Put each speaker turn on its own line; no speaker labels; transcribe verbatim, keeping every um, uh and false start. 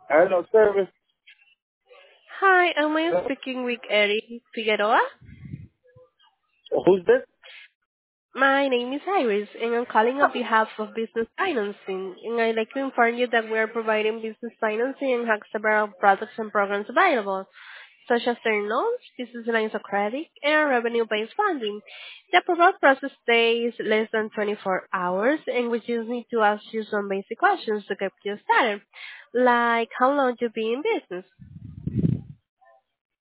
Hello, service.
Hi, am I
Hello?
speaking with Eric Figueroa?
Who's this?
My name is Iris, and I'm calling on behalf of Business Financing, and I'd like to inform you that we are providing business financing and have several products and programs available, such as term loans, business lines of credit, and revenue-based funding. The approval process takes less than twenty-four hours, and we just need to ask you some basic questions to get you started, like how long you been in business.